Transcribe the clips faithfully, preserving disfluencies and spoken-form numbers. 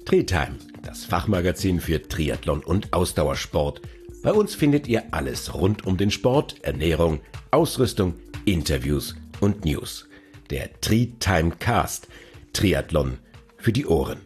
Tri-Time, das Fachmagazin für Triathlon und Ausdauersport. Bei uns findet ihr alles rund um den Sport, Ernährung, Ausrüstung, Interviews und News. Der Tri-Time Cast, Triathlon für die Ohren.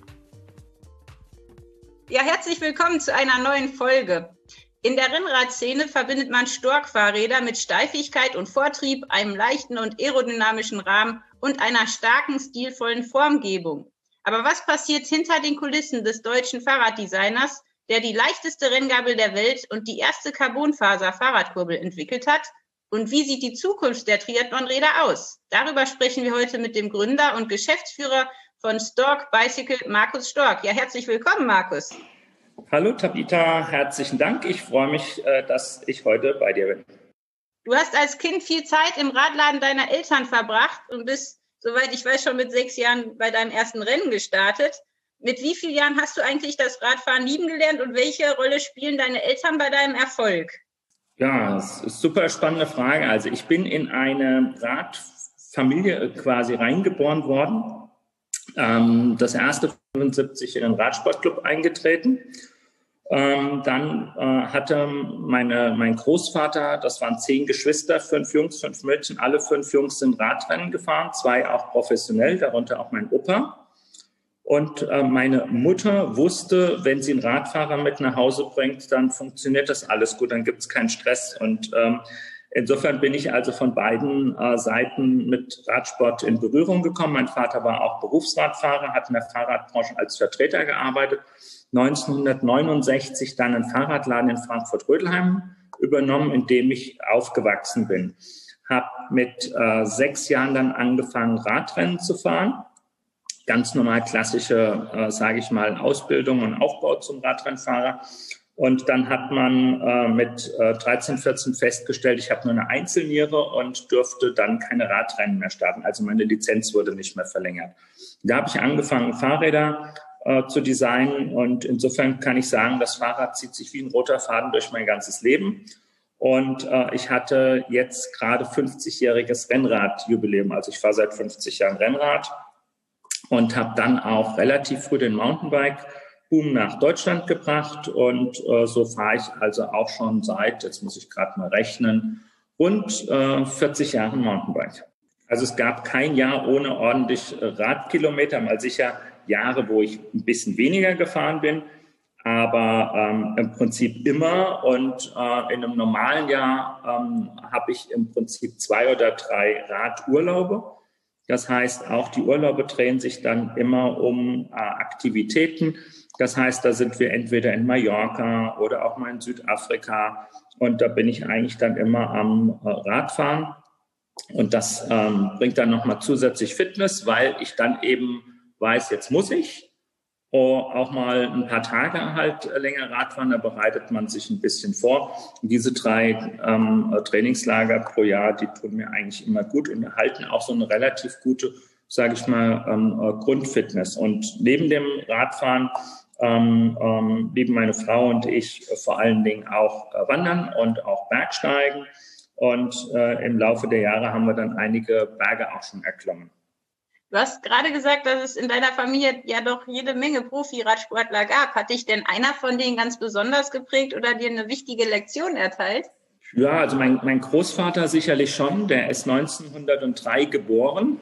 Ja, herzlich willkommen zu einer neuen Folge. In der Rennradszene verbindet man Stork-Fahrräder mit Steifigkeit und Vortrieb, einem leichten und aerodynamischen Rahmen und einer starken, stilvollen Formgebung. Aber was passiert hinter den Kulissen des deutschen Fahrraddesigners, der die leichteste Renngabel der Welt und die erste Carbonfaser-Fahrradkurbel entwickelt hat? Und wie sieht die Zukunft der Triathlonräder aus? Darüber sprechen wir heute mit dem Gründer und Geschäftsführer von Stork Bicycle, Markus Stork. Ja, herzlich willkommen, Markus. Hallo Tabitha, herzlichen Dank. Ich freue mich, dass ich heute bei dir bin. Du hast als Kind viel Zeit im Radladen deiner Eltern verbracht und bist, soweit ich weiß, schon mit sechs Jahren bei deinem ersten Rennen gestartet. Mit wie vielen Jahren hast du eigentlich das Radfahren lieben gelernt und welche Rolle spielen deine Eltern bei deinem Erfolg? Ja, das ist eine super spannende Frage. Also ich bin in eine Radfamilie quasi reingeboren worden. Ähm, das erste fünfundsiebzig in den Radsportclub eingetreten. Ähm, dann äh, hatte meine, mein Großvater, das waren zehn Geschwister, fünf Jungs, fünf Mädchen, alle fünf Jungs sind Radrennen gefahren, zwei auch professionell, darunter auch mein Opa. Und äh, meine Mutter wusste, wenn sie einen Radfahrer mit nach Hause bringt, dann funktioniert das alles gut, dann gibt es keinen Stress. Und ähm, insofern bin ich also von beiden äh, Seiten mit Radsport in Berührung gekommen. Mein Vater war auch Berufsradfahrer, hat in der Fahrradbranche als Vertreter gearbeitet. neunzehnhundertneunundsechzig dann einen Fahrradladen in Frankfurt-Rödelheim übernommen, in dem ich aufgewachsen bin. Habe mit äh, sechs Jahren dann angefangen, Radrennen zu fahren. Ganz normal klassische, äh, sage ich mal, Ausbildung und Aufbau zum Radrennfahrer. Und dann hat man äh, mit äh, dreizehn, vierzehn festgestellt, ich habe nur eine Einzelniere und durfte dann keine Radrennen mehr starten. Also meine Lizenz wurde nicht mehr verlängert. Da habe ich angefangen, Fahrräder äh, zu designen. Und insofern kann ich sagen, das Fahrrad zieht sich wie ein roter Faden durch mein ganzes Leben. Und äh, ich hatte jetzt gerade fünfzigjähriges Rennradjubiläum. Also ich fahre seit fünfzig Jahren Rennrad und habe dann auch relativ früh den Mountainbike-Boom nach Deutschland gebracht. Und äh, so fahre ich also auch schon seit, jetzt muss ich gerade mal rechnen, rund äh, vierzig Jahren Mountainbike. Also es gab kein Jahr ohne ordentlich äh, Radkilometer, mal sicher Jahre, wo ich ein bisschen weniger gefahren bin, aber ähm, im Prinzip immer. Und äh, in einem normalen Jahr ähm, habe ich im Prinzip zwei oder drei Radurlaube. Das heißt, auch die Urlaube drehen sich dann immer um äh, Aktivitäten. Das heißt, da sind wir entweder in Mallorca oder auch mal in Südafrika. Und da bin ich eigentlich dann immer am äh, Radfahren. Und das ähm, bringt dann nochmal zusätzlich Fitness, weil ich dann eben weiß, jetzt muss ich auch mal ein paar Tage halt länger Radfahren, da bereitet man sich ein bisschen vor. Und diese drei ähm, Trainingslager pro Jahr, die tun mir eigentlich immer gut und erhalten auch so eine relativ gute, sage ich mal, ähm, Grundfitness. Und neben dem Radfahren ähm, ähm, lieben meine Frau und ich vor allen Dingen auch äh, Wandern und auch Bergsteigen. Und äh, im Laufe der Jahre haben wir dann einige Berge auch schon erklommen. Du hast gerade gesagt, dass es in deiner Familie ja doch jede Menge Profi-Radsportler gab. Hat dich denn einer von denen ganz besonders geprägt oder dir eine wichtige Lektion erteilt? Ja, also mein, mein Großvater sicherlich schon. Der ist neunzehnhundertdrei geboren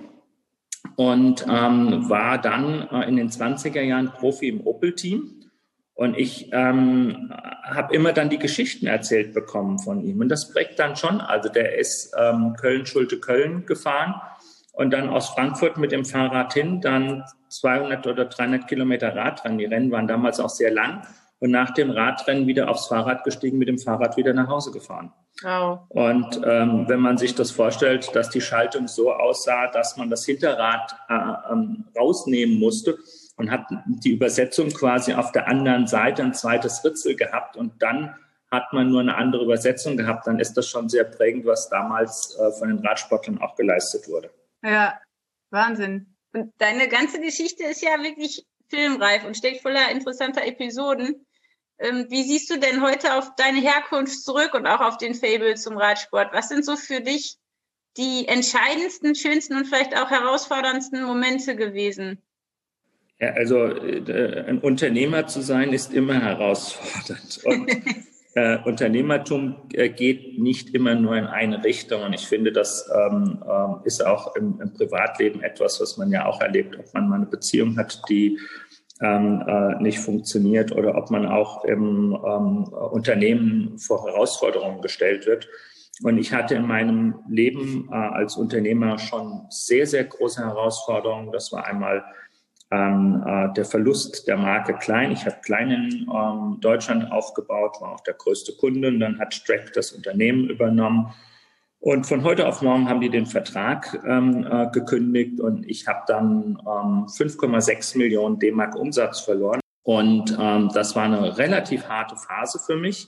und ähm, war dann äh, in den zwanziger Jahren Profi im Opel-Team. Und ich ähm, habe immer dann die Geschichten erzählt bekommen von ihm. Und das prägt dann schon. Also der ist ähm, Köln-Schulte-Köln gefahren. Und dann aus Frankfurt mit dem Fahrrad hin, dann zweihundert oder dreihundert Kilometer Radrennen. Die Rennen waren damals auch sehr lang. Und nach dem Radrennen wieder aufs Fahrrad gestiegen, mit dem Fahrrad wieder nach Hause gefahren. Wow. Und ähm, wenn man sich das vorstellt, dass die Schaltung so aussah, dass man das Hinterrad äh, ähm, rausnehmen musste und hat die Übersetzung quasi auf der anderen Seite ein zweites Ritzel gehabt und dann hat man nur eine andere Übersetzung gehabt, dann ist das schon sehr prägend, was damals äh, von den Radsportlern auch geleistet wurde. Ja, Wahnsinn. Und deine ganze Geschichte ist ja wirklich filmreif und steckt voller interessanter Episoden. Ähm, wie siehst du denn heute auf deine Herkunft zurück und auch auf den Faible zum Radsport? Was sind so für dich die entscheidendsten, schönsten und vielleicht auch herausforderndsten Momente gewesen? Ja, also äh, ein Unternehmer zu sein, ist immer herausfordernd. Und äh, Unternehmertum äh, geht nicht immer nur in eine Richtung. Und ich finde, das ähm, äh, ist auch im, im Privatleben etwas, was man ja auch erlebt, ob man mal eine Beziehung hat, die ähm, äh, nicht funktioniert oder ob man auch im ähm, Unternehmen vor Herausforderungen gestellt wird. Und ich hatte in meinem Leben äh, als Unternehmer schon sehr, sehr große Herausforderungen. Das war einmal ähm, äh, der Verlust der Marke Klein. Ich habe Klein in ähm, Deutschland aufgebaut, war auch der größte Kunde. Und dann hat Streck das Unternehmen übernommen. Und von heute auf morgen haben die den Vertrag ähm, äh, gekündigt und ich habe dann ähm, fünf Komma sechs Millionen D-Mark Umsatz verloren. Und ähm, das war eine relativ harte Phase für mich.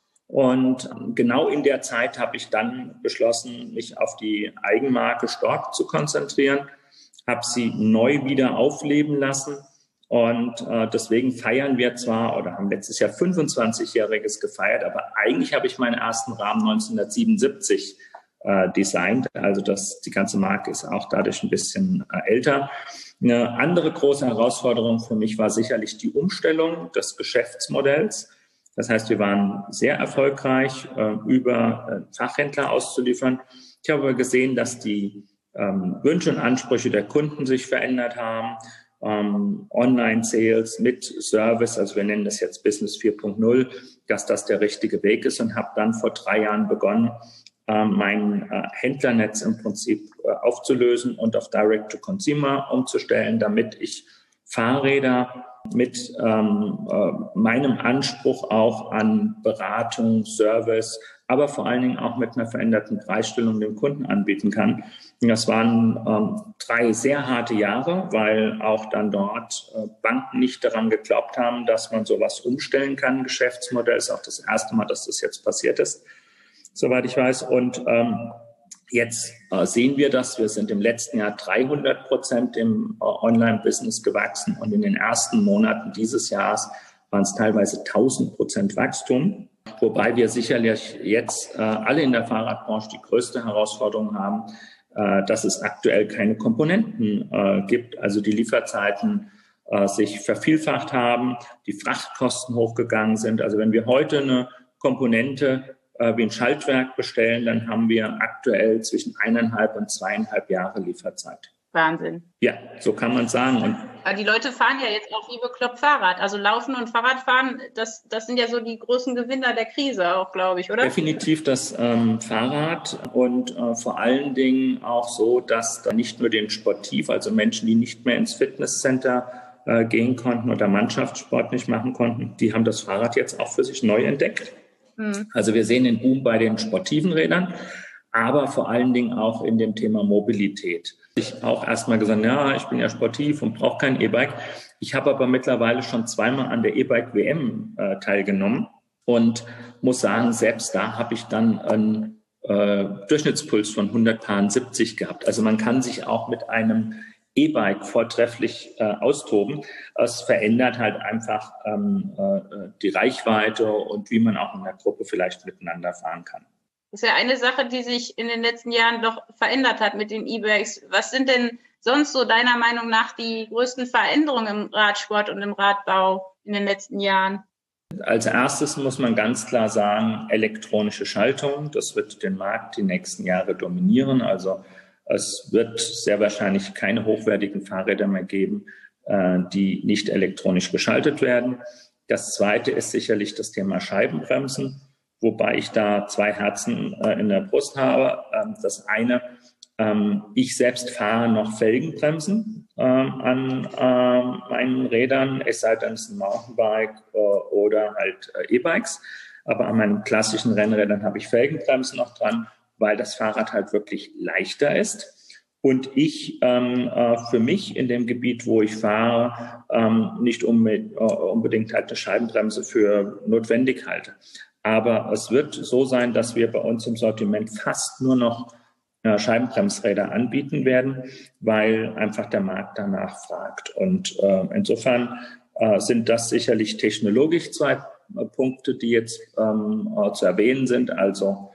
Und genau in der Zeit habe ich dann beschlossen, mich auf die Eigenmarke Stork zu konzentrieren, habe sie neu wieder aufleben lassen. Und äh, deswegen feiern wir zwar oder haben letztes Jahr fünfundzwanzigjähriges gefeiert, aber eigentlich habe ich meinen ersten Rahmen neunzehnhundertsiebenundsiebzig äh, designt. Also das, die ganze Marke ist auch dadurch ein bisschen äh, älter. Eine andere große Herausforderung für mich war sicherlich die Umstellung des Geschäftsmodells. Das heißt, wir waren sehr erfolgreich, äh, über äh, Fachhändler auszuliefern. Ich habe aber gesehen, dass die ähm, Wünsche und Ansprüche der Kunden sich verändert haben. Ähm, Online-Sales mit Service, also wir nennen das jetzt Business vier Punkt null, dass das der richtige Weg ist und habe dann vor drei Jahren begonnen, äh, mein äh, Händlernetz im Prinzip äh, aufzulösen und auf Direct-to-Consumer umzustellen, damit ich Fahrräder mit ähm, äh, meinem Anspruch auch an Beratung, Service, aber vor allen Dingen auch mit einer veränderten Preisstellung dem Kunden anbieten kann. Und das waren ähm, drei sehr harte Jahre, weil auch dann dort äh, Banken nicht daran geglaubt haben, dass man sowas umstellen kann. Geschäftsmodell ist auch das erste Mal, dass das jetzt passiert ist, soweit ich weiß. Und ähm, Jetzt äh, sehen wir das. Wir sind im letzten Jahr dreihundert Prozent im äh, Online-Business gewachsen und in den ersten Monaten dieses Jahres waren es teilweise tausend Prozent Wachstum. Wobei wir sicherlich jetzt äh, alle in der Fahrradbranche die größte Herausforderung haben, äh, dass es aktuell keine Komponenten äh, gibt. Also die Lieferzeiten äh, sich vervielfacht haben, die Frachtkosten hochgegangen sind. Also wenn wir heute eine Komponente wie ein Schaltwerk bestellen, dann haben wir aktuell zwischen eineinhalb und zweieinhalb Jahre Lieferzeit. Wahnsinn. Ja, so kann man sagen. Und aber die Leute fahren ja jetzt auch wie bekloppt Fahrrad. Also Laufen und Fahrradfahren, das, das sind ja so die großen Gewinner der Krise auch, glaube ich, oder? Definitiv das ähm, Fahrrad und äh, vor allen Dingen auch so, dass da nicht nur den Sportiv, also Menschen, die nicht mehr ins Fitnesscenter äh, gehen konnten oder Mannschaftssport nicht machen konnten, die haben das Fahrrad jetzt auch für sich neu entdeckt. Also wir sehen den Boom bei den sportiven Rädern, aber vor allen Dingen auch in dem Thema Mobilität. Ich auch erstmal gesagt, ja, ich bin ja sportiv und brauche kein E-Bike. Ich habe aber mittlerweile schon zweimal an der E-Bike-W M äh, teilgenommen und muss sagen, selbst da habe ich dann einen äh, Durchschnittspuls von hundertsiebzig gehabt. Also man kann sich auch mit einem E-Bike vortrefflich äh, austoben. Es verändert halt einfach ähm, äh, die Reichweite und wie man auch in der Gruppe vielleicht miteinander fahren kann. Das ist ja eine Sache, die sich in den letzten Jahren doch verändert hat mit den E-Bikes. Was sind denn sonst so deiner Meinung nach die größten Veränderungen im Radsport und im Radbau in den letzten Jahren? Als erstes muss man ganz klar sagen, elektronische Schaltung. Das wird den Markt die nächsten Jahre dominieren. Also es wird sehr wahrscheinlich keine hochwertigen Fahrräder mehr geben, äh, die nicht elektronisch geschaltet werden. Das Zweite ist sicherlich das Thema Scheibenbremsen, wobei ich da zwei Herzen äh, in der Brust habe. Ähm, das eine, ähm, ich selbst fahre noch Felgenbremsen ähm, an äh, meinen Rädern, es sei denn, es ist ein Mountainbike äh, oder halt äh, E-Bikes. Aber an meinen klassischen Rennrädern habe ich Felgenbremsen noch dran, weil das Fahrrad halt wirklich leichter ist und ich ähm, äh, für mich in dem Gebiet, wo ich fahre, ähm, nicht unbedingt, äh, unbedingt halt eine Scheibenbremse für notwendig halte. Aber es wird so sein, dass wir bei uns im Sortiment fast nur noch äh, Scheibenbremsräder anbieten werden, weil einfach der Markt danach fragt. Und äh, insofern äh, sind das sicherlich technologisch zwei äh, Punkte, die jetzt ähm, äh, zu erwähnen sind, also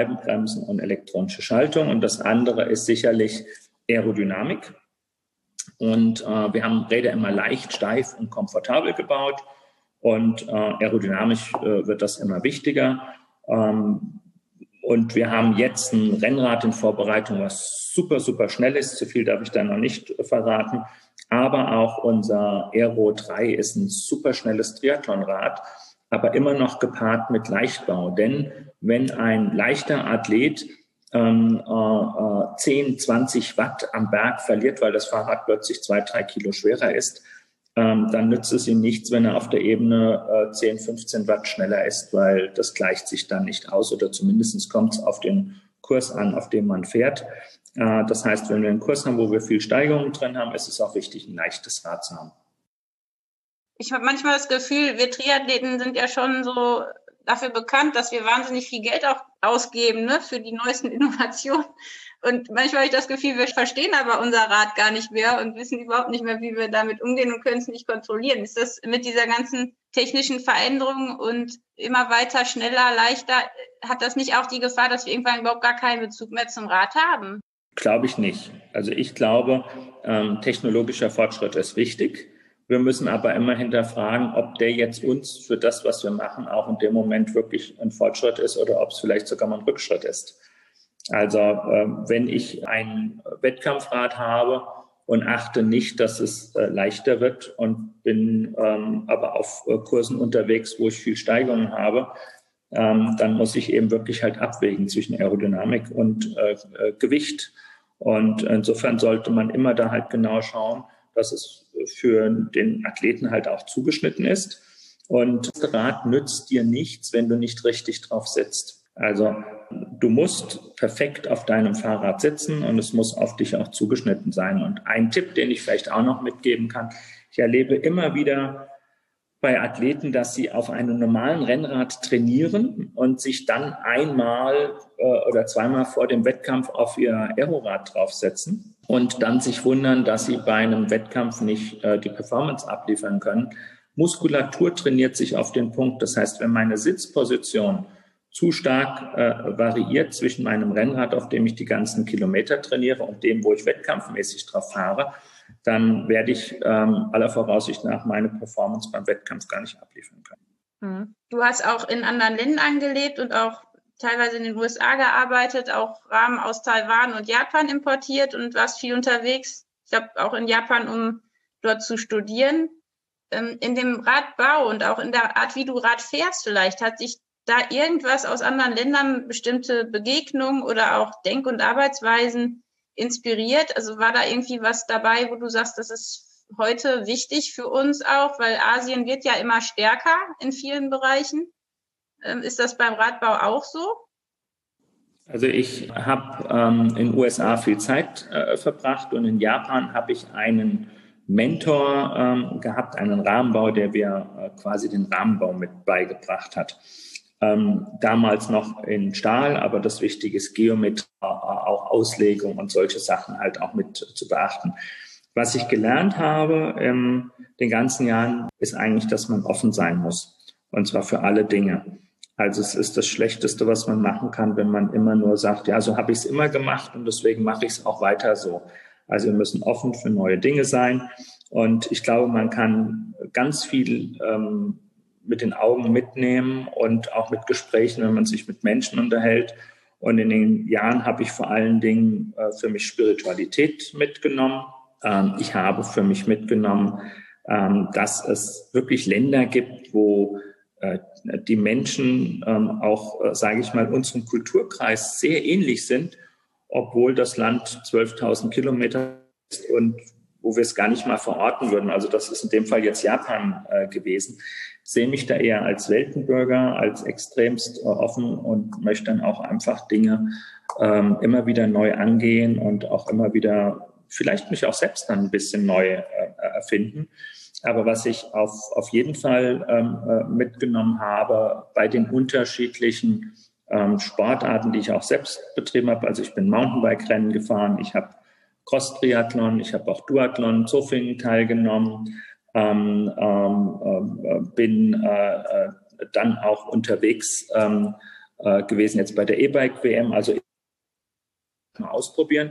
Scheibenbremsen und elektronische Schaltung. Und das andere ist sicherlich Aerodynamik. Und äh, wir haben Räder immer leicht, steif und komfortabel gebaut. Und äh, aerodynamisch äh, wird das immer wichtiger. Ähm, und wir haben jetzt ein Rennrad in Vorbereitung, was super, super schnell ist. Zu viel darf ich da noch nicht verraten. Aber auch unser Aero drei ist ein super schnelles Triathlonrad, aber immer noch gepaart mit Leichtbau. Denn wenn ein leichter Athlet ähm, äh, zehn, zwanzig Watt am Berg verliert, weil das Fahrrad plötzlich zwei, drei Kilo schwerer ist, ähm, dann nützt es ihm nichts, wenn er auf der Ebene äh, zehn, fünfzehn Watt schneller ist, weil das gleicht sich dann nicht aus oder zumindest kommt es auf den Kurs an, auf dem man fährt. Äh, das heißt, wenn wir einen Kurs haben, wo wir viel Steigerung drin haben, ist es auch wichtig, ein leichtes Rad zu haben. Ich habe manchmal das Gefühl, wir Triathleten sind ja schon so dafür bekannt, dass wir wahnsinnig viel Geld auch ausgeben, ne, für die neuesten Innovationen. Und manchmal habe ich das Gefühl, wir verstehen aber unser Rad gar nicht mehr und wissen überhaupt nicht mehr, wie wir damit umgehen und können es nicht kontrollieren. Ist das mit dieser ganzen technischen Veränderung und immer weiter, schneller, leichter, hat das nicht auch die Gefahr, dass wir irgendwann überhaupt gar keinen Bezug mehr zum Rad haben? Glaube ich nicht. Also ich glaube, ähm, technologischer Fortschritt ist wichtig. Wir müssen aber immer hinterfragen, ob der jetzt uns für das, was wir machen, auch in dem Moment wirklich ein Fortschritt ist oder ob es vielleicht sogar mal ein Rückschritt ist. Also äh, wenn ich ein Wettkampfrad habe und achte nicht, dass es äh, leichter wird und bin ähm, aber auf äh, Kursen unterwegs, wo ich viel Steigerung habe, ähm, dann muss ich eben wirklich halt abwägen zwischen Aerodynamik und äh, äh, Gewicht. Und insofern sollte man immer da halt genau schauen, dass es für den Athleten halt auch zugeschnitten ist. Und das Rad nützt dir nichts, wenn du nicht richtig drauf sitzt. Also du musst perfekt auf deinem Fahrrad sitzen und es muss auf dich auch zugeschnitten sein. Und ein Tipp, den ich vielleicht auch noch mitgeben kann, ich erlebe immer wieder bei Athleten, dass sie auf einem normalen Rennrad trainieren und sich dann einmal äh, oder zweimal vor dem Wettkampf auf ihr Aerorad draufsetzen und dann sich wundern, dass sie bei einem Wettkampf nicht äh, die Performance abliefern können. Muskulatur trainiert sich auf den Punkt. Das heißt, wenn meine Sitzposition zu stark äh, variiert zwischen meinem Rennrad, auf dem ich die ganzen Kilometer trainiere, und dem, wo ich wettkampfmäßig drauf fahre, dann werde ich ähm, aller Voraussicht nach meine Performance beim Wettkampf gar nicht abliefern können. Du hast auch in anderen Ländern gelebt und auch teilweise in den U S A gearbeitet, auch Rahmen aus Taiwan und Japan importiert und warst viel unterwegs. Ich glaube auch in Japan, um dort zu studieren. In dem Radbau und auch in der Art, wie du Rad fährst vielleicht, hat sich da irgendwas aus anderen Ländern, bestimmte Begegnungen oder auch Denk- und Arbeitsweisen inspiriert? Also war da irgendwie was dabei, wo du sagst, das ist heute wichtig für uns auch, weil Asien wird ja immer stärker in vielen Bereichen. Ähm, ist das beim Radbau auch so? Also ich habe ähm, in den U S A viel Zeit äh, verbracht und in Japan habe ich einen Mentor ähm, gehabt, einen Rahmenbau, der mir äh, quasi den Rahmenbau mit beigebracht hat. Ähm, damals noch in Stahl, aber das Wichtige ist Geometrie, auch Auslegung und solche Sachen halt auch mit zu beachten. Was ich gelernt habe in den ganzen Jahren, ist eigentlich, dass man offen sein muss. Und zwar für alle Dinge. Also es ist das Schlechteste, was man machen kann, wenn man immer nur sagt, ja, so habe ich es immer gemacht und deswegen mache ich es auch weiter so. Also wir müssen offen für neue Dinge sein. Und ich glaube, man kann ganz viel ähm, mit den Augen mitnehmen und auch mit Gesprächen, wenn man sich mit Menschen unterhält. Und in den Jahren habe ich vor allen Dingen äh, für mich Spiritualität mitgenommen. Ähm, ich habe für mich mitgenommen, ähm, dass es wirklich Länder gibt, wo äh, die Menschen ähm, auch, äh, sage ich mal, unserem Kulturkreis sehr ähnlich sind, obwohl das Land zwölftausend Kilometer ist und wo wir es gar nicht mal verorten würden. Also das ist in dem Fall jetzt Japan äh, gewesen. Ich sehe mich da eher als Weltenbürger, als extremst äh, offen und möchte dann auch einfach Dinge ähm, immer wieder neu angehen und auch immer wieder vielleicht mich auch selbst dann ein bisschen neu äh, erfinden. Aber was ich auf, auf jeden Fall ähm, äh, mitgenommen habe bei den unterschiedlichen ähm, Sportarten, die ich auch selbst betrieben habe, also ich bin Mountainbike-Rennen gefahren, ich habe Cross-Triathlon, ich habe auch Duathlon, Zofingen teilgenommen, ähm, ähm, äh, bin äh, dann auch unterwegs ähm, äh, gewesen jetzt bei der E-Bike-W M, also mal ausprobieren.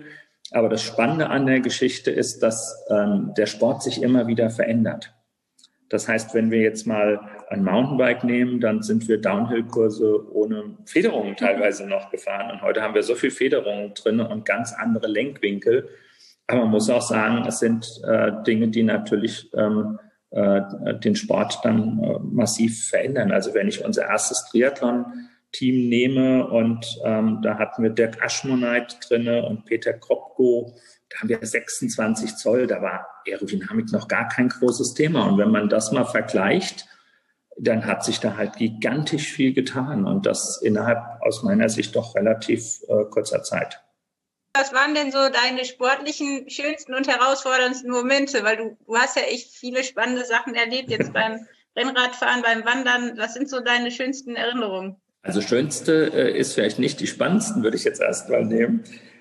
Aber das Spannende an der Geschichte ist, dass ähm, der Sport sich immer wieder verändert. Das heißt, wenn wir jetzt mal ein Mountainbike nehmen, dann sind wir Downhill-Kurse ohne Federungen teilweise noch gefahren. Und heute haben wir so viel Federungen drin und ganz andere Lenkwinkel. Aber man muss auch sagen, es sind äh, Dinge, die natürlich ähm, äh, den Sport dann äh, massiv verändern. Also wenn ich unser erstes Triathlon-Team nehme und ähm, da hatten wir Dirk Aschmoneit drinne und Peter Kropko, da haben wir sechsundzwanzig Zoll, da war Aerodynamik noch gar kein großes Thema. Und wenn man das mal vergleicht, dann hat sich da halt gigantisch viel getan und das innerhalb aus meiner Sicht doch relativ äh, kurzer Zeit. Was waren denn so deine sportlichen, schönsten und herausforderndsten Momente? Weil du, du hast ja echt viele spannende Sachen erlebt, jetzt beim Rennradfahren, beim Wandern. Was sind so deine schönsten Erinnerungen? Also schönste äh, ist vielleicht nicht die spannendsten, würde ich jetzt erst mal nehmen.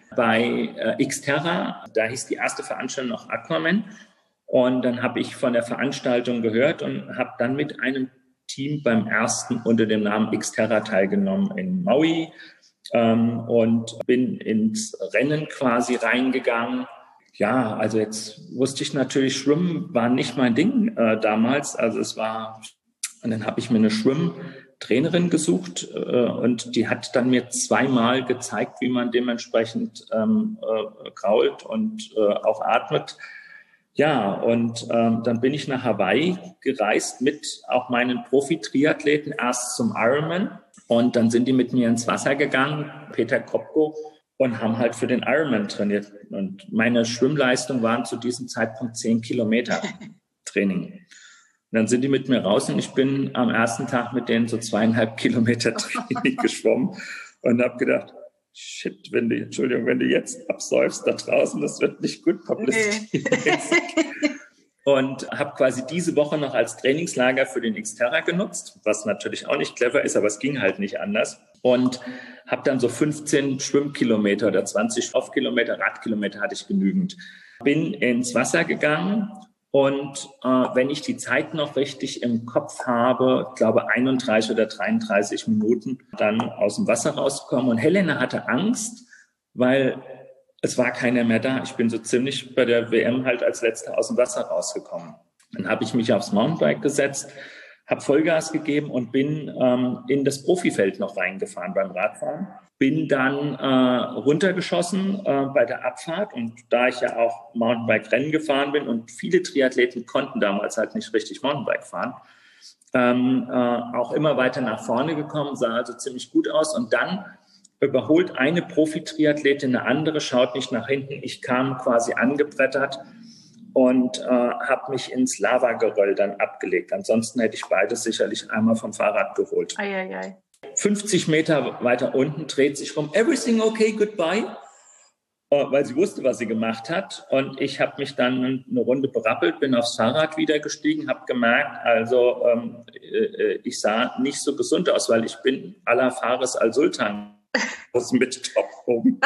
Bei äh, Xterra, da hieß die erste Veranstaltung noch Aquaman. Und dann habe ich von der Veranstaltung gehört und habe dann mit einem Team beim ersten unter dem Namen Xterra teilgenommen in Maui ähm, und bin ins Rennen quasi reingegangen. Ja, also jetzt wusste ich natürlich, Schwimmen war nicht mein Ding äh, damals. Also es war, und dann habe ich mir eine Schwimmtrainerin gesucht äh, und die hat dann mir zweimal gezeigt, wie man dementsprechend ähm, äh, krault und äh, auch atmet. Ja, und ähm, dann bin ich nach Hawaii gereist mit auch meinen Profi-Triathleten, erst zum Ironman und dann sind die mit mir ins Wasser gegangen, Peter Kropko, und haben halt für den Ironman trainiert. Und meine Schwimmleistung waren zu diesem Zeitpunkt zehn Kilometer Training. Und dann sind die mit mir raus und ich bin am ersten Tag mit denen so zweieinhalb Kilometer Training geschwommen und habe gedacht, shit, wenn du, Entschuldigung, wenn du jetzt absäufst da draußen, das wird nicht gut publiziert. Nee. Und habe quasi diese Woche noch als Trainingslager für den Xterra genutzt, was natürlich auch nicht clever ist, aber es ging halt nicht anders. Und habe dann so fünfzehn Schwimmkilometer oder zwanzig Laufkilometer, Radkilometer hatte ich genügend. Bin ins Wasser gegangen und äh, wenn ich die Zeit noch richtig im Kopf habe, ich glaube einunddreißig oder dreiunddreißig Minuten, dann aus dem Wasser rausgekommen. Und Helena hatte Angst, weil es war keiner mehr da. Ich bin so ziemlich bei der W M halt als Letzter aus dem Wasser rausgekommen. Dann habe ich mich aufs Mountainbike gesetzt, habe Vollgas gegeben und bin ähm, in das Profifeld noch reingefahren beim Radfahren. Bin dann äh, runtergeschossen äh, bei der Abfahrt und da ich ja auch Mountainbike-Rennen gefahren bin und viele Triathleten konnten damals halt nicht richtig Mountainbike fahren, ähm, äh, auch immer weiter nach vorne gekommen, sah also ziemlich gut aus und dann überholt eine Profi-Triathletin eine andere, schaut nicht nach hinten. Ich kam quasi angebrettert und äh, habe mich ins Lavageröll dann abgelegt. Ansonsten hätte ich beides sicherlich einmal vom Fahrrad geholt. Ei, ei, ei. fünfzig Meter weiter unten dreht sich rum, everything okay, goodbye, äh, weil sie wusste, was sie gemacht hat. Und ich habe mich dann eine Runde berappelt, bin aufs Fahrrad wieder gestiegen, habe gemerkt, also ähm, äh, ich sah nicht so gesund aus, weil ich bin à la Fares al-Sultan mit Top oben.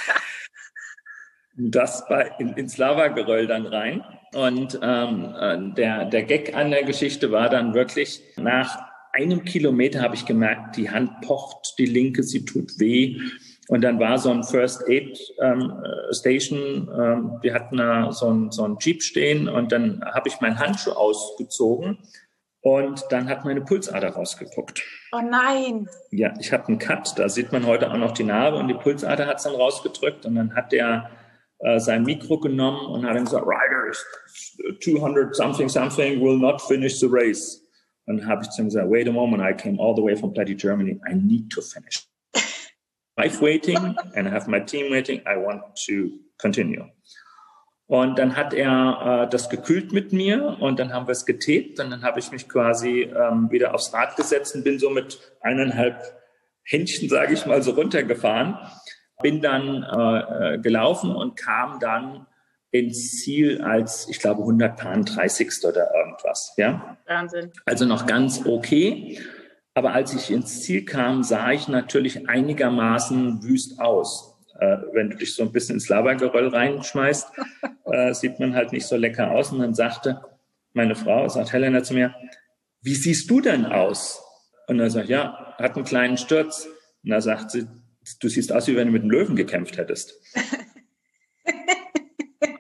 Das bei, in, ins Lavageröll dann rein. Und ähm, der, der Gag an der Geschichte war dann wirklich, nach einem Kilometer habe ich gemerkt, die Hand pocht, die linke, sie tut weh. Und dann war so ein First Aid ähm, Station, ähm, wir hatten da so ein, so ein Jeep stehen und dann habe ich meinen Handschuh ausgezogen und dann hat meine Pulsader rausgeguckt. Oh nein! Ja, ich habe einen Cut, da sieht man heute auch noch die Narbe und die Pulsader hat es dann rausgedrückt und dann hat der äh, sein Mikro genommen und hat dann gesagt, Riders, two hundred something something will not finish the race. Und dann habe ich zu ihm gesagt, wait a moment, I came all the way from bloody Germany, I need to finish. I've waiting and I have my team waiting, I want to continue. Und dann hat er äh, das gekühlt mit mir und dann haben wir es getaped und dann habe ich mich quasi ähm, wieder aufs Rad gesetzt und bin so mit eineinhalb Händchen, sage ich mal, so runtergefahren. Bin dann äh, gelaufen und kam dann ins Ziel als, ich glaube, hundertdreißigster oder irgendwas. Ja? Wahnsinn. Also noch ganz okay. Aber als ich ins Ziel kam, sah ich natürlich einigermaßen wüst aus. Äh, wenn du dich so ein bisschen ins Lavageröll reinschmeißt, äh, sieht man halt nicht so lecker aus. Und dann sagte meine Frau, sagt Helena zu mir, wie siehst du denn aus? Und er sagt, ja, hat einen kleinen Sturz. Und da sagt sie, du siehst aus, wie wenn du mit einem Löwen gekämpft hättest.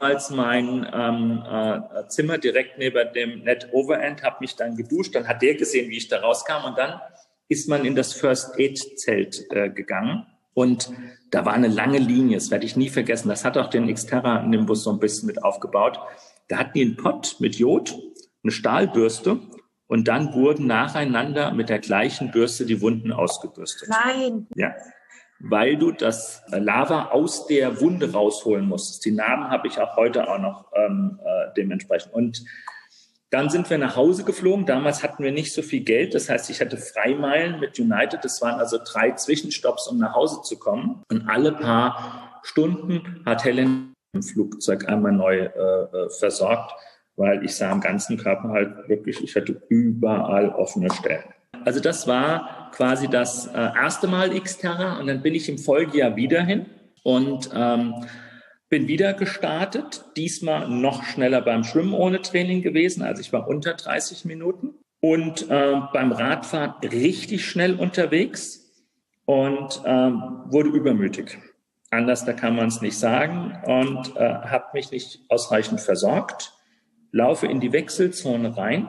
als mein ähm, äh, Zimmer direkt neben dem Net Overend, habe mich dann geduscht. Dann hat der gesehen, wie ich da rauskam. Und dann ist man in das First-Aid-Zelt äh, gegangen. Und da war eine lange Linie, das werde ich nie vergessen. Das hat auch den Xterra-Nimbus so ein bisschen mit aufgebaut. Da hatten die einen Pott mit Jod, eine Stahlbürste. Und dann wurden nacheinander mit der gleichen Bürste die Wunden ausgebürstet. Nein. Ja, weil du das Lava aus der Wunde rausholen musstest. Die Narben habe ich auch heute auch noch ähm, äh, dementsprechend. Und dann sind wir nach Hause geflogen. Damals hatten wir nicht so viel Geld. Das heißt, ich hatte Freimeilen mit United. Das waren also drei Zwischenstopps, um nach Hause zu kommen. Und alle paar Stunden hat Helen im Flugzeug einmal neu äh, versorgt, weil ich sah am ganzen Körper halt wirklich, ich hatte überall offene Stellen. Also das war quasi das äh, erste Mal Xterra und dann bin ich im Folgejahr wieder hin und ähm, bin wieder gestartet, diesmal noch schneller beim Schwimmen ohne Training gewesen, also ich war unter dreißig Minuten und äh, beim Radfahren richtig schnell unterwegs und ähm, wurde übermütig. Anders, da kann man es nicht sagen und äh, habe mich nicht ausreichend versorgt, laufe in die Wechselzone rein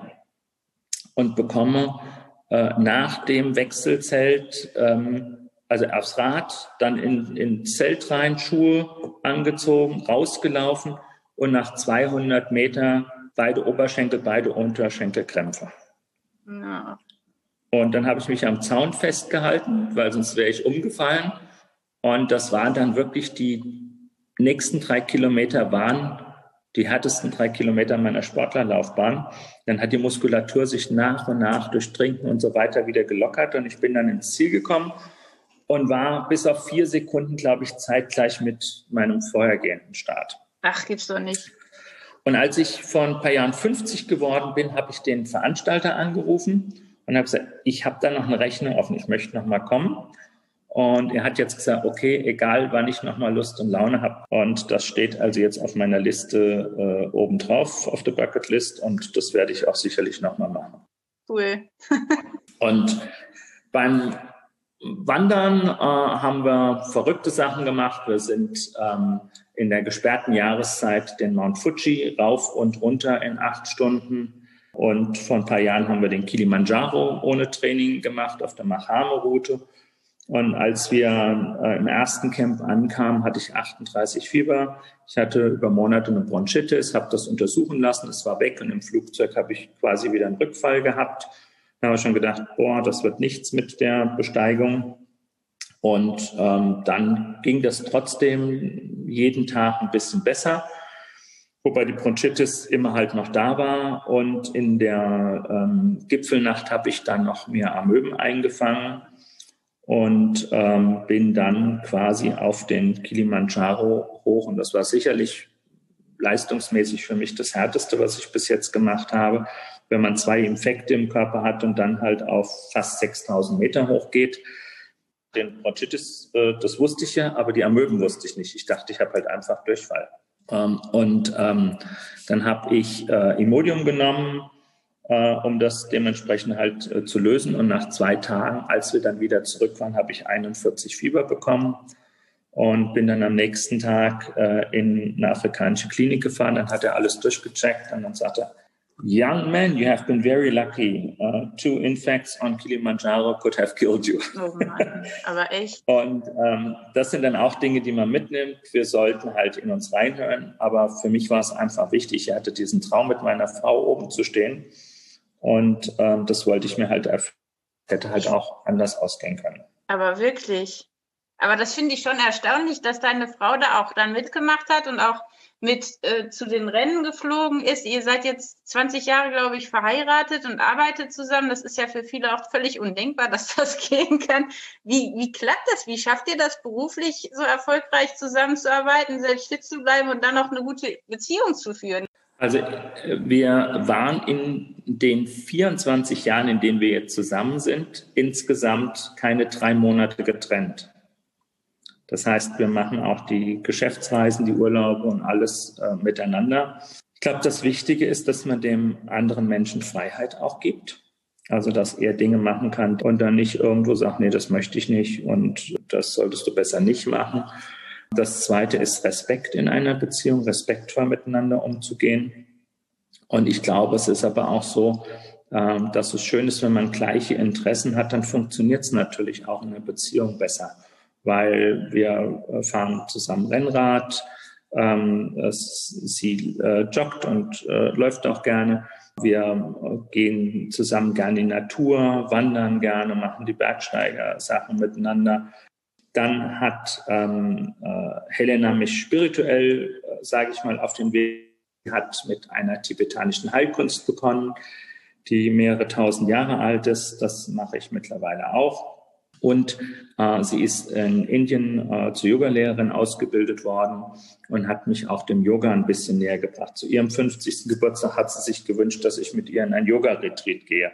und bekomme äh, nach dem Wechselzelt, ähm, also aufs Rad, dann in, in Zelt rein, Schuhe angezogen, rausgelaufen und nach zweihundert Meter beide Oberschenkel, beide Unterschenkel Krämpfe. Ja. Und dann habe ich mich am Zaun festgehalten, weil sonst wäre ich umgefallen. Und das waren dann wirklich die nächsten drei Kilometer waren die härtesten drei Kilometer meiner Sportlerlaufbahn. Dann hat die Muskulatur sich nach und nach durch Trinken und so weiter wieder gelockert und ich bin dann ins Ziel gekommen und war bis auf vier Sekunden, glaube ich, zeitgleich mit meinem vorhergehenden Start. Ach, gibt's doch nicht. Und als ich vor ein paar Jahren fünfzig geworden bin, habe ich den Veranstalter angerufen und habe gesagt, ich habe da noch eine Rechnung offen, ich möchte noch mal kommen. Und er hat jetzt gesagt, okay, egal wann ich nochmal Lust und Laune habe. Und das steht also jetzt auf meiner Liste äh, obendrauf, auf der Bucketlist. Und das werde ich auch sicherlich nochmal machen. Cool. Und beim Wandern äh, haben wir verrückte Sachen gemacht. Wir sind ähm, in der gesperrten Jahreszeit den Mount Fuji rauf und runter in acht Stunden. Und vor ein paar Jahren haben wir den Kilimanjaro ohne Training gemacht auf der Mahame-Route. Und als wir äh, im ersten Camp ankamen, hatte ich achtunddreißig Fieber. Ich hatte über Monate eine Bronchitis, habe das untersuchen lassen, es war weg und im Flugzeug habe ich quasi wieder einen Rückfall gehabt. Da habe ich schon gedacht, boah, das wird nichts mit der Besteigung. Und ähm, dann ging das trotzdem jeden Tag ein bisschen besser, wobei die Bronchitis immer halt noch da war. Und in der ähm, Gipfelnacht habe ich dann noch mehr Amöben eingefangen. Und ähm, bin dann quasi auf den Kilimanjaro hoch. Und das war sicherlich leistungsmäßig für mich das Härteste, was ich bis jetzt gemacht habe. Wenn man zwei Infekte im Körper hat und dann halt auf fast sechstausend Meter hochgeht. Den Bronchitis, äh, das wusste ich ja, aber die Amöben wusste ich nicht. Ich dachte, ich habe halt einfach Durchfall. Ähm, und ähm, dann habe ich äh, Imodium genommen, Uh, um das dementsprechend halt uh, zu lösen. Und nach zwei Tagen, als wir dann wieder zurück waren, habe ich einundvierzig Fieber bekommen und bin dann am nächsten Tag uh, in eine afrikanische Klinik gefahren. Dann hat er alles durchgecheckt und dann sagte er, young man, you have been very lucky. Uh, two infects on Kilimanjaro could have killed you. Oh Mann, aber echt. Und ähm, das sind dann auch Dinge, die man mitnimmt. Wir sollten halt in uns reinhören. Aber für mich war es einfach wichtig. Ich hatte diesen Traum, mit meiner Frau oben zu stehen. Und ähm, das wollte ich mir halt erfüllen. Hätte halt auch anders ausgehen können. Aber wirklich. Aber das finde ich schon erstaunlich, dass deine Frau da auch dann mitgemacht hat und auch mit äh, zu den Rennen geflogen ist. Ihr seid jetzt zwanzig Jahre, glaube ich, verheiratet und arbeitet zusammen. Das ist ja für viele auch völlig undenkbar, dass das gehen kann. Wie, wie klappt das? Wie schafft ihr das beruflich so erfolgreich zusammenzuarbeiten, selbst fit zu bleiben und dann noch eine gute Beziehung zu führen? Also wir waren in den vierundzwanzig Jahren, in denen wir jetzt zusammen sind, insgesamt keine drei Monate getrennt. Das heißt, wir machen auch die Geschäftsreisen, die Urlaube und alles äh, miteinander. Ich glaube, das Wichtige ist, dass man dem anderen Menschen Freiheit auch gibt. Also, dass er Dinge machen kann und dann nicht irgendwo sagt, nee, das möchte ich nicht und das solltest du besser nicht machen. Das Zweite ist Respekt in einer Beziehung, respektvoll miteinander umzugehen. Und ich glaube, es ist aber auch so, dass es schön ist, wenn man gleiche Interessen hat, dann funktioniert es natürlich auch in einer Beziehung besser, weil wir fahren zusammen Rennrad, ähm, es, sie äh, joggt und äh, läuft auch gerne. Wir gehen zusammen gerne in die Natur, wandern gerne, machen die Bergsteiger-Sachen miteinander. Dann hat ähm, äh, Helena mich spirituell, äh, sage ich mal, auf den Weg, hat mit einer tibetanischen Heilkunst begonnen, die mehrere tausend Jahre alt ist. Das mache ich mittlerweile auch. Und äh, sie ist in Indien äh, zur Yogalehrerin ausgebildet worden und hat mich auch dem Yoga ein bisschen näher gebracht. Zu ihrem fünfzigsten Geburtstag hat sie sich gewünscht, dass ich mit ihr in ein Yoga-Retreat gehe.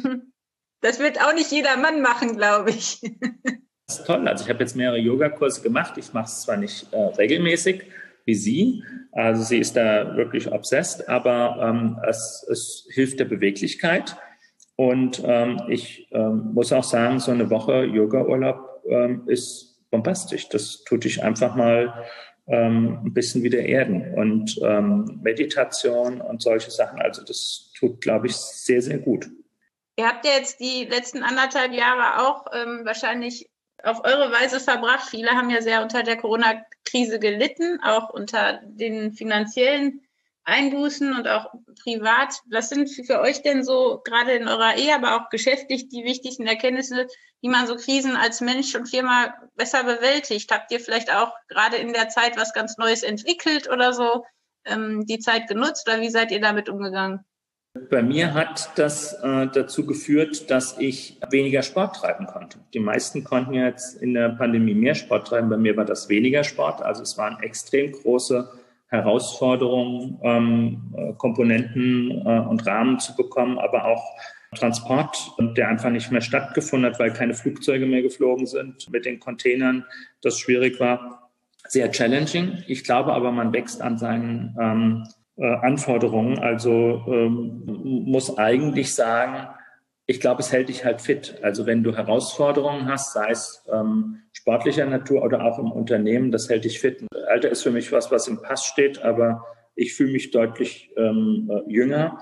Das wird auch nicht jeder Mann machen, glaube ich. Das ist toll. Also ich habe jetzt mehrere Yogakurse gemacht. Ich mache es zwar nicht äh, regelmäßig wie sie, also sie ist da wirklich obsessed, aber ähm, es, es hilft der Beweglichkeit. Und ähm, ich ähm, muss auch sagen, so eine Woche Yoga-Urlaub ähm, ist bombastisch. Das tut dich einfach mal ähm, ein bisschen wieder erden. Und ähm, Meditation und solche Sachen, also das tut, glaube ich, sehr, sehr gut. Ihr habt ja jetzt die letzten anderthalb Jahre auch ähm, wahrscheinlich auf eure Weise verbracht. Viele haben ja sehr unter der Corona-Krise gelitten, auch unter den finanziellen Einbußen und auch privat. Was sind für euch denn so, gerade in eurer Ehe, aber auch geschäftlich, die wichtigsten Erkenntnisse, wie man so Krisen als Mensch und Firma besser bewältigt? Habt ihr vielleicht auch gerade in der Zeit was ganz Neues entwickelt oder so, ähm, die Zeit genutzt, oder wie seid ihr damit umgegangen? Bei mir hat das äh, dazu geführt, dass ich weniger Sport treiben konnte. Die meisten konnten ja jetzt in der Pandemie mehr Sport treiben. Bei mir war das weniger Sport. Also es waren extrem große Herausforderungen, ähm, Komponenten äh, und Rahmen zu bekommen, aber auch Transport, der einfach nicht mehr stattgefunden hat, weil keine Flugzeuge mehr geflogen sind mit den Containern, das schwierig war. Sehr challenging. Ich glaube aber, man wächst an seinen ähm, äh, Anforderungen. Also ähm, muss eigentlich sagen, ich glaube, es hält dich halt fit. Also wenn du Herausforderungen hast, sei es ähm, sportlicher Natur oder auch im Unternehmen, das hält dich fit. Alter ist für mich was, was im Pass steht, aber ich fühle mich deutlich ähm, äh, jünger.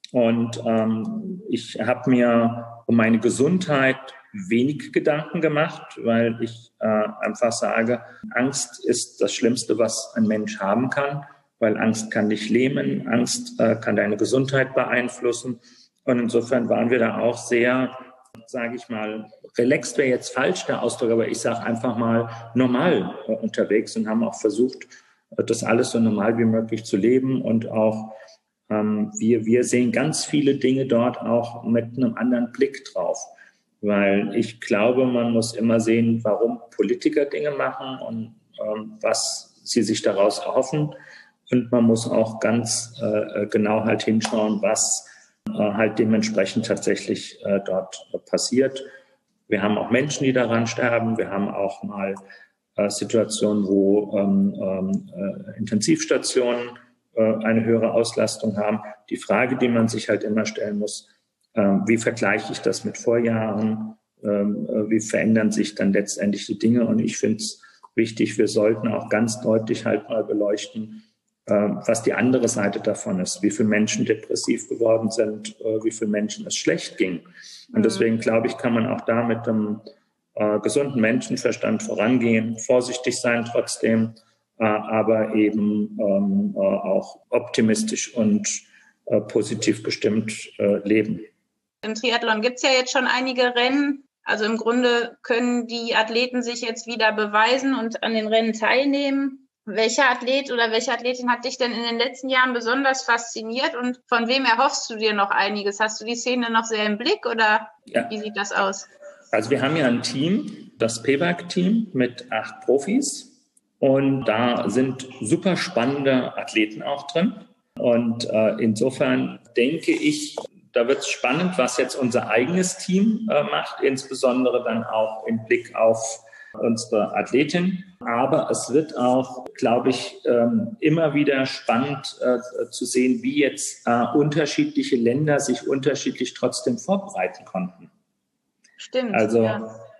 Und ähm, ich habe mir um meine Gesundheit wenig Gedanken gemacht, weil ich äh, einfach sage, Angst ist das Schlimmste, was ein Mensch haben kann, weil Angst kann dich lähmen, Angst äh, kann deine Gesundheit beeinflussen. Und insofern waren wir da auch sehr, sage ich mal, relaxed wäre jetzt falsch der Ausdruck, aber ich sage einfach mal normal äh, unterwegs und haben auch versucht, äh, das alles so normal wie möglich zu leben. Und auch ähm, wir, wir sehen ganz viele Dinge dort auch mit einem anderen Blick drauf. Weil ich glaube, man muss immer sehen, warum Politiker Dinge machen und ähm, was sie sich daraus erhoffen. Und man muss auch ganz äh, genau halt hinschauen, was halt dementsprechend tatsächlich äh, dort äh, passiert. Wir haben auch Menschen, die daran sterben. Wir haben auch mal äh, Situationen, wo ähm, äh, Intensivstationen äh, eine höhere Auslastung haben. Die Frage, die man sich halt immer stellen muss, äh, wie vergleiche ich das mit Vorjahren? Äh, wie verändern sich dann letztendlich die Dinge? Und ich finde es wichtig, wir sollten auch ganz deutlich halt mal beleuchten, was die andere Seite davon ist, wie viele Menschen depressiv geworden sind, wie viele Menschen es schlecht ging. Und deswegen glaube ich, kann man auch da mit einem äh, gesunden Menschenverstand vorangehen, vorsichtig sein trotzdem, äh, aber eben ähm, äh, auch optimistisch und äh, positiv gestimmt äh, leben. Im Triathlon gibt es ja jetzt schon einige Rennen. Also im Grunde können die Athleten sich jetzt wieder beweisen und an den Rennen teilnehmen. Welcher Athlet oder welche Athletin hat dich denn in den letzten Jahren besonders fasziniert und von wem erhoffst du dir noch einiges? Hast du die Szene noch sehr im Blick oder ja. Wie sieht das aus? Also wir haben ja ein Team, das P W A C-Team mit acht Profis und da sind super spannende Athleten auch drin. Und äh, insofern denke ich, da wird es spannend, was jetzt unser eigenes Team äh, macht, insbesondere dann auch im Blick auf unsere Athletin. Aber es wird auch, glaube ich, ähm, immer wieder spannend äh, zu sehen, wie jetzt äh, unterschiedliche Länder sich unterschiedlich trotzdem vorbereiten konnten. Stimmt. Also ja.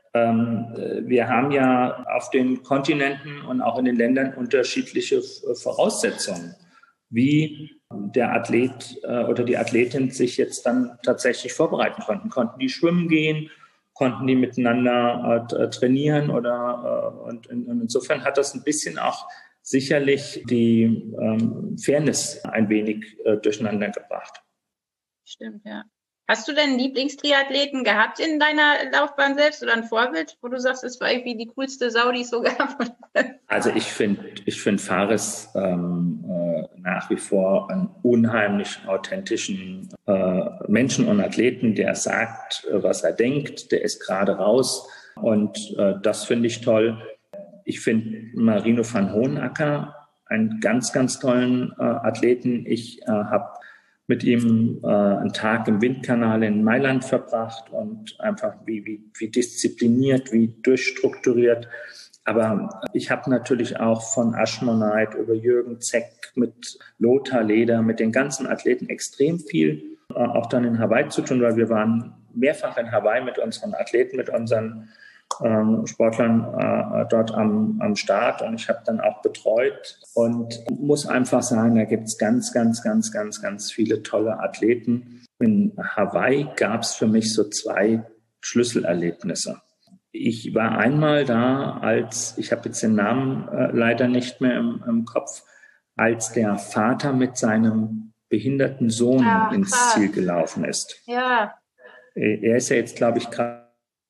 Ähm, wir haben ja auf den Kontinenten und auch in den Ländern unterschiedliche Voraussetzungen, wie der Athlet äh, oder die Athletin sich jetzt dann tatsächlich vorbereiten konnten. Konnten die schwimmen gehen? Konnten die miteinander äh, trainieren? Oder, äh, und, und insofern hat das ein bisschen auch sicherlich die ähm, Fairness ein wenig äh, durcheinander gebracht. Stimmt, ja. Hast du denn einen Lieblingstriathleten gehabt in deiner Laufbahn selbst oder ein Vorbild, wo du sagst, es war irgendwie die coolste Sau, die es so gab? Also ich finde ich find Fares ähm, äh, nach wie vor einen unheimlich authentischen äh, Menschen und Athleten, der sagt, was er denkt, der ist gerade raus und äh, das finde ich toll. Ich finde Marino van Hohenacker einen ganz, ganz tollen äh, Athleten. Ich äh, habe mit ihm äh, einen Tag im Windkanal in Mailand verbracht und einfach wie, wie, wie diszipliniert, wie durchstrukturiert. Aber ich habe natürlich auch von Ashmonite über Jürgen Zeck mit Lothar Leder, mit den ganzen Athleten extrem viel äh, auch dann in Hawaii zu tun, weil wir waren mehrfach in Hawaii mit unseren Athleten, mit unseren ähm, Sportlern äh, dort am, am Start und ich habe dann auch betreut und muss einfach sagen, da gibt es ganz, ganz, ganz, ganz, ganz viele tolle Athleten. In Hawaii gab es für mich so zwei Schlüsselerlebnisse. Ich war einmal da, als, ich habe jetzt den Namen äh, leider nicht mehr im, im Kopf, als der Vater mit seinem behinderten Sohn Ach, ins krass. Ziel gelaufen ist. Ja. Er ist ja jetzt, glaube ich, gerade.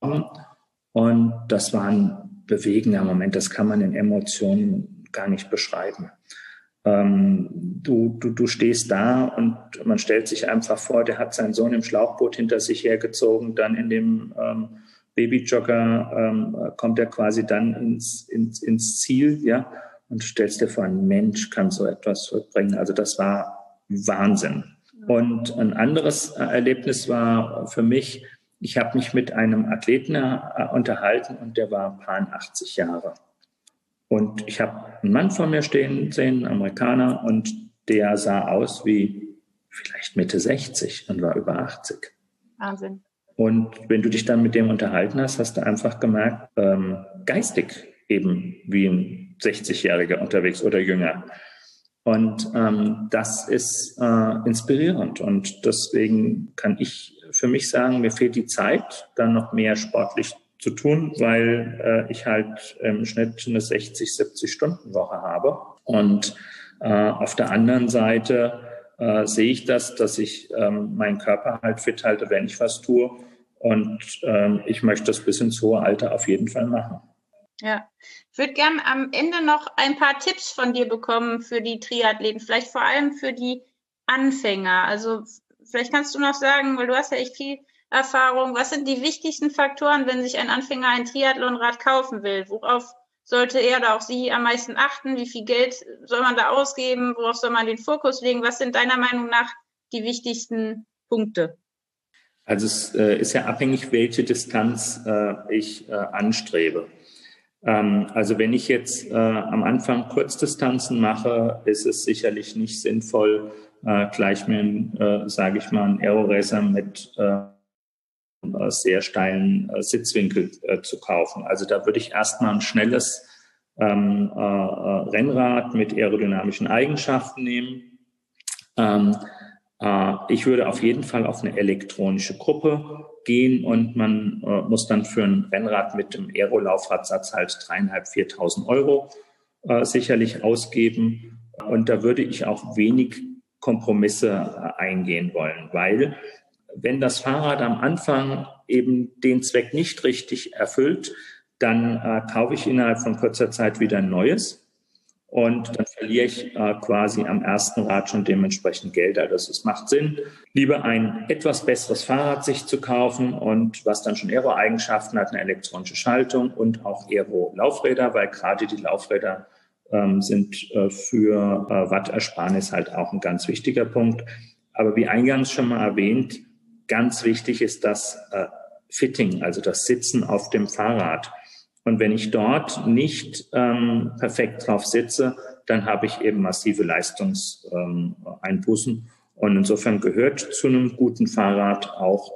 Und das war ein bewegender Moment, das kann man in Emotionen gar nicht beschreiben. Ähm, du, du, du stehst da und man stellt sich einfach vor, der hat seinen Sohn im Schlauchboot hinter sich hergezogen, dann in dem ähm, Babyjogger ähm, kommt er quasi dann ins, ins, ins Ziel, ja, und du stellst dir vor, ein Mensch kann so etwas zurückbringen. Also das war Wahnsinn. Und ein anderes Erlebnis war für mich, ich habe mich mit einem Athleten unterhalten und der war achtzig Jahre. Und ich habe einen Mann vor mir stehen sehen, einen Amerikaner, und der sah aus wie vielleicht Mitte sechzig und war über achtzig. Wahnsinn. Und wenn du dich dann mit dem unterhalten hast, hast du einfach gemerkt, ähm, geistig eben wie ein sechzigjähriger unterwegs oder jünger. Und ähm, das ist äh, inspirierend. Und deswegen kann ich für mich sagen, mir fehlt die Zeit, dann noch mehr sportlich zu tun, weil äh, ich halt im Schnitt eine sechzig, siebzig Stunden Woche habe. Und äh, auf der anderen Seite äh, sehe ich das, dass ich ähm, meinen Körper halt fit halte, wenn ich was tue. Und ähm, ich möchte das bis ins hohe Alter auf jeden Fall machen. Ja, ich würde gerne am Ende noch ein paar Tipps von dir bekommen für die Triathleten, vielleicht vor allem für die Anfänger. Also vielleicht kannst du noch sagen, weil du hast ja echt viel Erfahrung, was sind die wichtigsten Faktoren, wenn sich ein Anfänger ein Triathlonrad kaufen will? Worauf sollte er oder auch sie am meisten achten? Wie viel Geld soll man da ausgeben? Worauf soll man den Fokus legen? Was sind deiner Meinung nach die wichtigsten Punkte? Also es äh, ist ja abhängig, welche Distanz äh, ich äh, anstrebe. Ähm, also wenn ich jetzt äh, am Anfang Kurzdistanzen mache, ist es sicherlich nicht sinnvoll, äh, gleich mir, äh, sage ich mal, einen Aeroracer mit äh, sehr steilen äh, Sitzwinkel äh, zu kaufen. Also da würde ich erstmal ein schnelles ähm, äh, Rennrad mit aerodynamischen Eigenschaften nehmen. Ähm, äh, ich würde auf jeden Fall auf eine elektronische Gruppe gehen und man äh, muss dann für ein Rennrad mit dem Aero-Laufradsatz halt dreieinhalb, viertausend Euro äh, sicherlich ausgeben. Und da würde ich auch wenig Kompromisse äh, eingehen wollen, weil wenn das Fahrrad am Anfang eben den Zweck nicht richtig erfüllt, dann äh, kaufe ich innerhalb von kurzer Zeit wieder ein neues und dann verliere ich äh, quasi am ersten Rad schon dementsprechend Geld. Also es macht Sinn, lieber ein etwas besseres Fahrrad sich zu kaufen und was dann schon Aero-Eigenschaften hat, eine elektronische Schaltung und auch Aero-Laufräder, weil gerade die Laufräder ähm, sind äh, für äh, Wattersparnis halt auch ein ganz wichtiger Punkt. Aber wie eingangs schon mal erwähnt, ganz wichtig ist das äh, Fitting, also das Sitzen auf dem Fahrrad. Und wenn ich dort nicht ähm, perfekt drauf sitze, dann habe ich eben massive Leistungseinbußen. Ähm, Und insofern gehört zu einem guten Fahrrad auch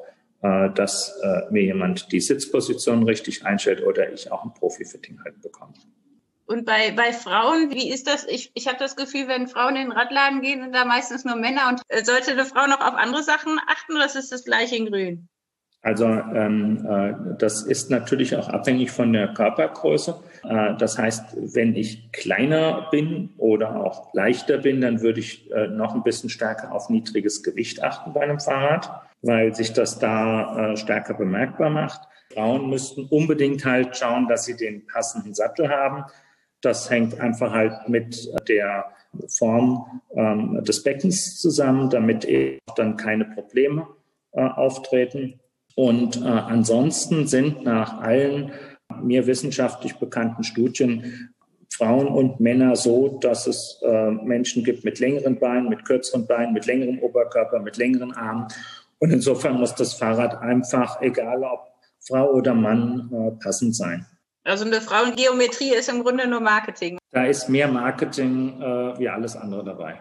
äh, dass äh, mir jemand die Sitzposition richtig einstellt oder ich auch ein Profi-Fitting halt bekomme. Und bei, bei Frauen, wie ist das? Ich, ich habe das Gefühl, wenn Frauen in den Radladen gehen, sind da meistens nur Männer. Und äh, sollte eine Frau noch auf andere Sachen achten oder ist es das gleiche in Grün? Also ähm, äh, das ist natürlich auch abhängig von der Körpergröße. Äh, das heißt, wenn ich kleiner bin oder auch leichter bin, dann würde ich äh, noch ein bisschen stärker auf niedriges Gewicht achten bei einem Fahrrad, weil sich das da äh, stärker bemerkbar macht. Frauen müssten unbedingt halt schauen, dass sie den passenden Sattel haben. Das hängt einfach halt mit der Form ähm, des Beckens zusammen, damit eben dann keine Probleme äh, auftreten. Und äh, ansonsten sind nach allen mir wissenschaftlich bekannten Studien Frauen und Männer so, dass es äh, Menschen gibt mit längeren Beinen, mit kürzeren Beinen, mit längerem Oberkörper, mit längeren Armen. Und insofern muss das Fahrrad einfach, egal ob Frau oder Mann, äh, passend sein. Also eine Frauengeometrie ist im Grunde nur Marketing. Da ist mehr Marketing äh, wie alles andere dabei.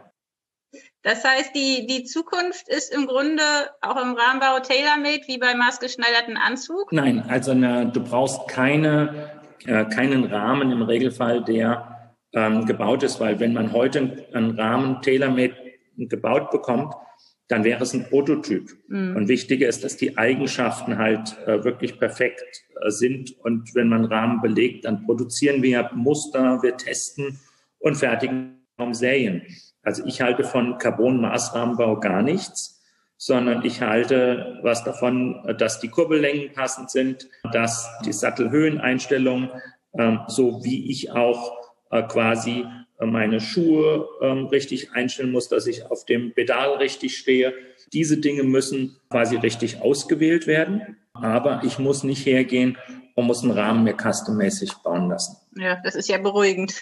Das heißt, die, die Zukunft ist im Grunde auch im Rahmenbau tailor-made wie beim maßgeschneiderten Anzug? Nein, also eine, du brauchst keine, äh, keinen Rahmen im Regelfall, der ähm, gebaut ist, weil wenn man heute einen Rahmen tailor-made gebaut bekommt, dann wäre es ein Prototyp. Mhm. Und wichtiger ist, dass die Eigenschaften halt äh, wirklich perfekt äh, sind. Und wenn man Rahmen belegt, dann produzieren wir Muster, wir testen und fertigen Serien. Also ich halte von Carbon-Maßrahmenbau gar nichts, sondern ich halte was davon, dass die Kurbellängen passend sind, dass die Sattelhöheneinstellungen, äh, so wie ich auch äh, quasi meine Schuhe ähm, richtig einstellen muss, dass ich auf dem Pedal richtig stehe. Diese Dinge müssen quasi richtig ausgewählt werden, aber ich muss nicht hergehen und muss einen Rahmen mir custommäßig bauen lassen. Ja, das ist ja beruhigend.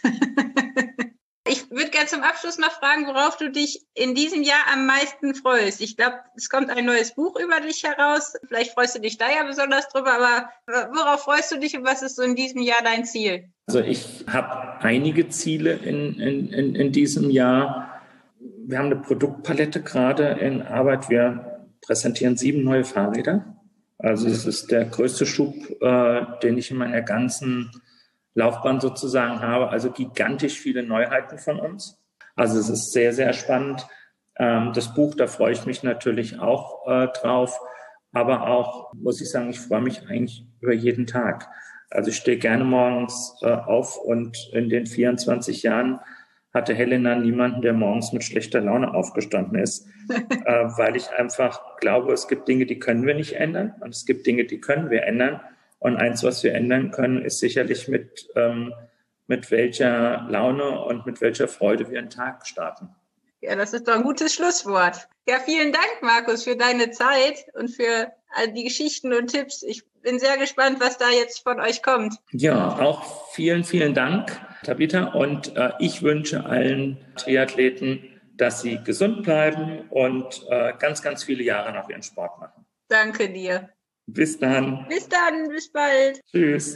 Ich würde gerne zum Abschluss noch fragen, worauf du dich in diesem Jahr am meisten freust. Ich glaube, es kommt ein neues Buch über dich heraus. Vielleicht freust du dich da ja besonders drüber, aber worauf freust du dich und was ist so in diesem Jahr dein Ziel? Also ich habe einige Ziele in, in, in, in diesem Jahr. Wir haben eine Produktpalette gerade in Arbeit. Wir präsentieren sieben neue Fahrräder. Also es ist der größte Schub, äh, den ich in meiner ganzen Laufbahn sozusagen habe, also gigantisch viele Neuheiten von uns. Also es ist sehr, sehr spannend. Ähm, das Buch, da freue ich mich natürlich auch äh, drauf, aber auch, muss ich sagen, ich freue mich eigentlich über jeden Tag. Also ich stehe gerne morgens äh, auf und in den vierundzwanzig Jahren hatte Helena niemanden, der morgens mit schlechter Laune aufgestanden ist, äh, weil ich einfach glaube, es gibt Dinge, die können wir nicht ändern und es gibt Dinge, die können wir ändern. Und eins, was wir ändern können, ist sicherlich mit, ähm, mit welcher Laune und mit welcher Freude wir einen Tag starten. Ja, das ist doch ein gutes Schlusswort. Ja, vielen Dank, Markus, für deine Zeit und für all die Geschichten und Tipps. Ich bin sehr gespannt, was da jetzt von euch kommt. Ja, auch vielen, vielen Dank, Tabitha. Und äh, ich wünsche allen Triathleten, dass sie gesund bleiben und äh, ganz, ganz viele Jahre noch ihren Sport machen. Danke dir. Bis dann. Bis dann, bis bald. Tschüss.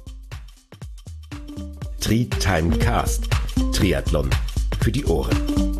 Tri-Time Cast. Triathlon für die Ohren.